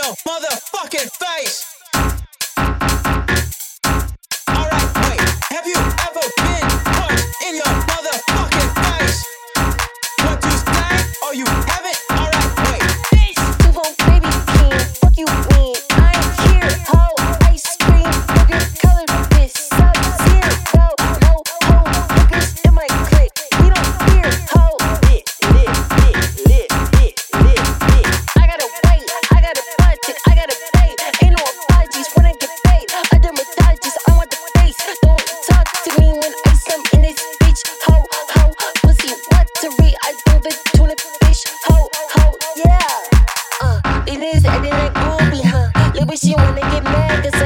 your motherfucking face. Alright, wait, have you ever been punched in your motherfucking face? Want to stay or you haven't? Alright, wait. Tuvo, baby king, fuck you mean? I ain't here, ho. Ice cream, burger, color, this Sub-Zero, no, ho, hookers in my clique. We don't fear, ho. Lit. I gotta wait, I gotta budget, I gotta pay. Ain't no apologies when I get paid. I dermatologist, I want the face. Don't talk to me when I am in this bitch, ho. Pussy watery, I do the tuna fish, ho, yeah. It is acting like Goofy, huh? Little bitch, she wanna get mad 'cause